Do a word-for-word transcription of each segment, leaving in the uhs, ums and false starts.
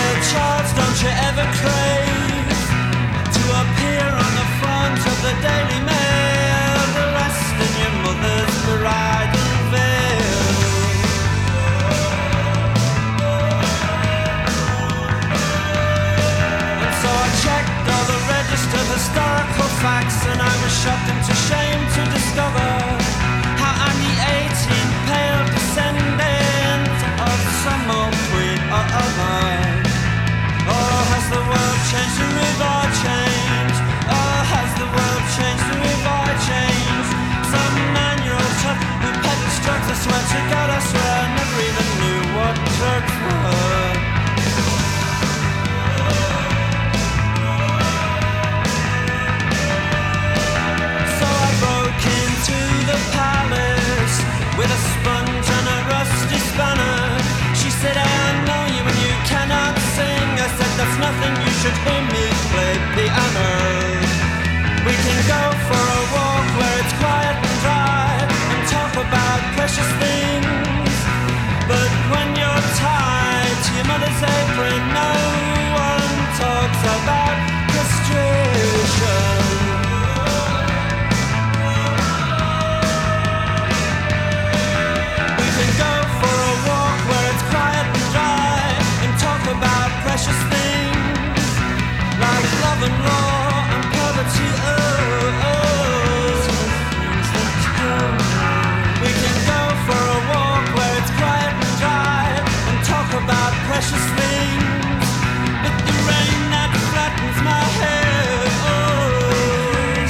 the charts, don't you ever crave to appear on the front of the Daily Mail, dressed in your mother's bridal veil? And so I checked all the registered historical facts, and I was shocked into shame to discover how I'm the eighteenth pale descendant of some old queen or other. Oh, has the world changed, the river changed? Oh, has the world changed, the river changed? Some nine-year-old chap who peddles drugs, I swear to God, I swear, never even knew what drugs were. So I broke into the palace with a sponge and a rusty spanner. She said, I know you and you cannot sing. I said, that's nothing, you should hear me play piano. We can go for a walk where it's quiet and dry and talk about precious things. But when you're tied to your mother's apron, no one talks about castration. We can go for a walk where it's quiet and dry and talk about precious things like love and law and poverty. Oh, oh. We can go for a walk where it's quiet and dry and talk about precious things, but the rain that flattens my hair. Oh,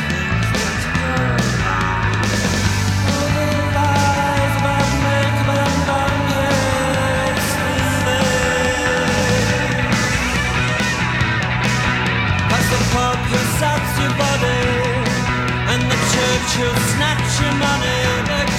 all the lies about makeup and long hair still there. That's the pub who saps your body, and the church who'll snatch your money.